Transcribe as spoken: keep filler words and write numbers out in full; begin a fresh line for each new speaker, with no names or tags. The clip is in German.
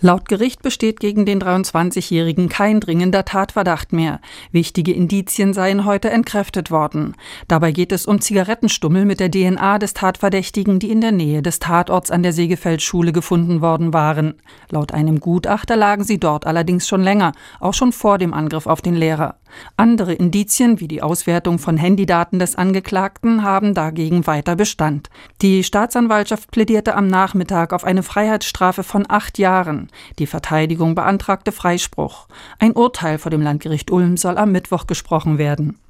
Laut Gericht besteht gegen den dreiundzwanzigjährigen kein dringender Tatverdacht mehr. Wichtige Indizien seien heute entkräftet worden. Dabei geht es um Zigarettenstummel mit der D N A des Tatverdächtigen, die in der Nähe des Tatorts an der Segefeldschule gefunden worden waren. Laut einem Gutachter lagen sie dort allerdings schon länger, auch schon vor dem Angriff auf den Lehrer. Andere Indizien, wie die Auswertung von Handydaten des Angeklagten, haben dagegen weiter Bestand. Die Staatsanwaltschaft plädierte am Nachmittag auf eine Freiheitsstrafe von acht Jahren. Die Verteidigung beantragte Freispruch. Ein Urteil vor dem Landgericht Ulm soll am Mittwoch gesprochen werden.